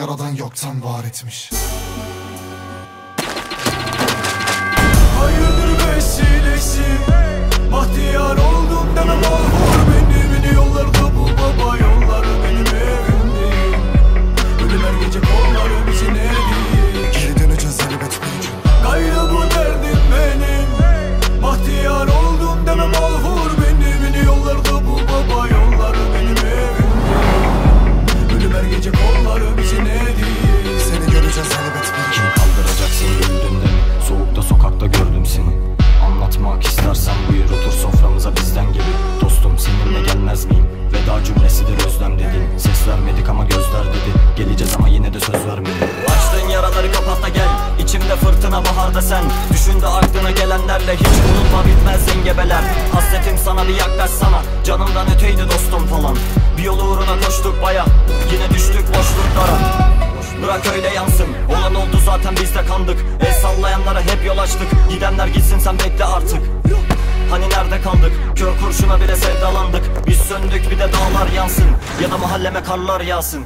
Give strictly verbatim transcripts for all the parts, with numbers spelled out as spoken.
yaradan yoktan var etmiş. Hayırdır vesilesi, bahtiyar oldum deme mahvur beni. Beni yollarda bul baba, yolları benim evim değil. Ölüm her gece kolları bizi ne değil. Geri döneceğiz elbet bir gün. Gayrı bu derdim benim. Bahtiyar oldum deme mahvur beni. Beni yollarda bul baba, yolları benim evim değil. Ölüm her gece kolları bizi ne değil. Seni göreceğiz elbet bir gün. Kim kaldıracak seni öldüğünde mi? Soğukta sokakta gördüm seni. Anlatmak istersen buyur, otur soframıza bizden gibi. Dostum seninle gelmez miyim? Veda cümlesidir özlem dedin. Ses vermedik ama gözler dedi. Geleceğiz ama yine de söz vermedin. Açtığın yaraları kapat da gel. İçimde fırtına baharda sen. Düşündü aklına gelenlerle hiç unutma bitmez zengebeler. Hasretim sana bir yaklaşsana. Canımdan öteydi dostum falan. Bir yol uğruna koştuk baya. Yine düştük boşluklara. Bırak öyle yansın. Olan oldu zaten biz de kandık. El sallayanlara hep yol açtık. Gidenler gitsin sen bekle artık. Hani nerede kaldık? Kör kurşuna bile sevdalandık. Biz söndük bir de dağlar yansın. Ya da mahalleme karlar yağsın.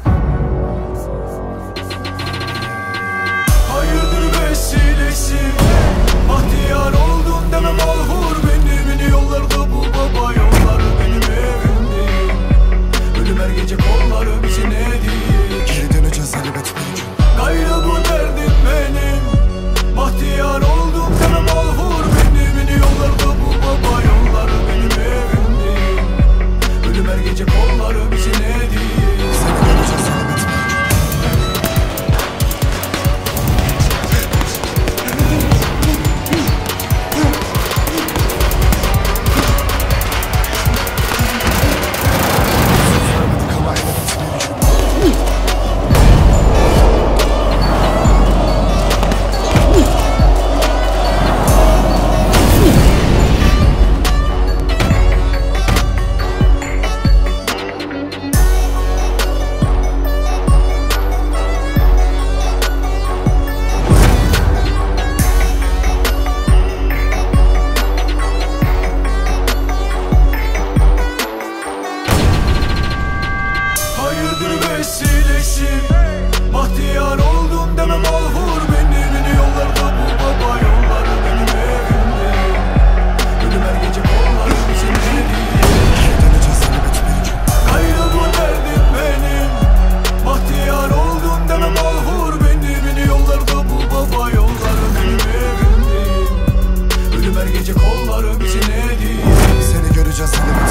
Hayırdır vesilesi, bahtiyar oldum deme mahvur beni. Beni yollarda bul baba, yolları benim evim değil. Ölüm her gece kolları bizi ne değil. Geri döneceğiz elbet bir gün. Gayrı bu derdim benim. Bahtiyar oldum deme mahvur beni. Beni yollarda bul baba, yolları benim evim değil. Ölüm her gece kolları bizi ne değil. Seni göreceğiz elbet bir gün. Hayırdır vesilesi, bahtiyar oldum deme mahvur beni. Beni yollarda bul baba, yolları benim evim değil. Ölüm her gece kolları bizi ne değil. Geri döneceğiz elbet bir gün. Gayrı bu derdim benim. Bahtiyar oldum deme mahvur beni. Beni yollarda bul baba, yolları benim evim değil. Ölüm her gece kolları bizi ne değil. Seni göreceğiz elbet.